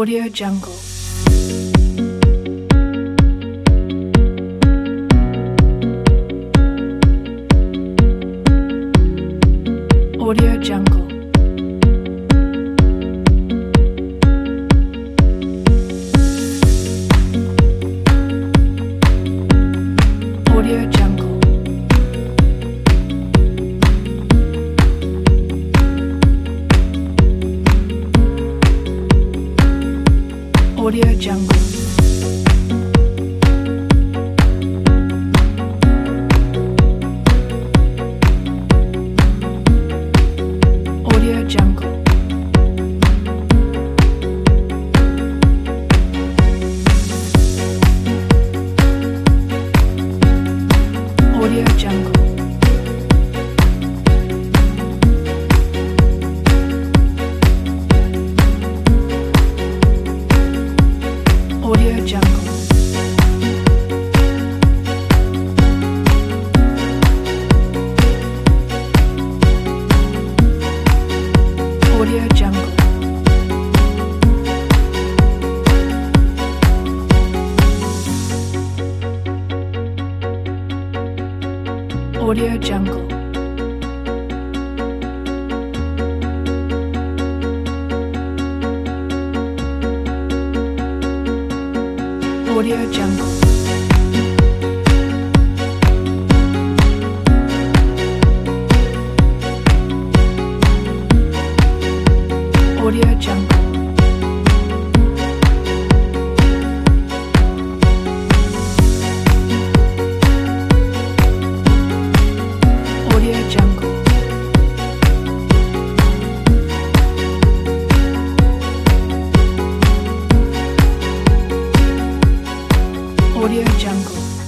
Audio Jungle. Audio Jungle. Audio Jungle. Audio Jungle. Audio Jungle. Audio Jungle. Audio Jungle. Audio Jungle. Audio Jungle. Audio Jungle. Audio Jungle. Audio Jungle. Audio Jungle.